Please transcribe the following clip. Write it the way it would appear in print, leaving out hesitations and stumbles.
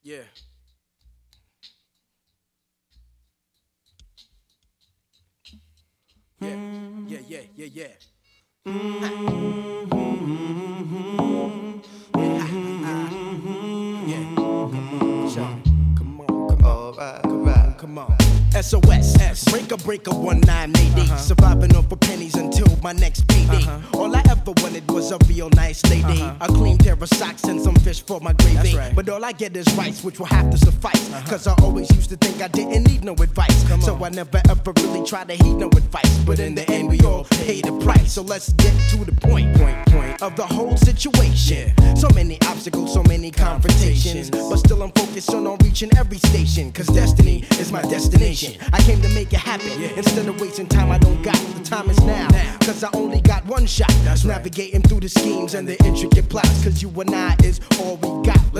Yeah. Yeah, yeah, yeah, yeah, yeah. Yeah, come on, Sean. Come on, come on. Come on. SOS, breaker, 1980. Surviving off of pennies until my next payday. All I ever wanted was a real nice lady. A clean pair of socks and some fish for my gravy. Right. But all I get is rice, which will have to suffice. Cause I always used to think I didn't need no advice. So I never ever really tried to heed no advice. But in the end, we all pay the price. So let's get to the point of the whole situation. So many obstacles, so many confrontations. But still I'm focused on reaching every station. Cause destiny is my destination. I came to make it happen. Instead of wasting time I don't got, the time is now. Cause I only got one shot. Navigating through the schemes and the intricate plots. Cause you and I is all we got.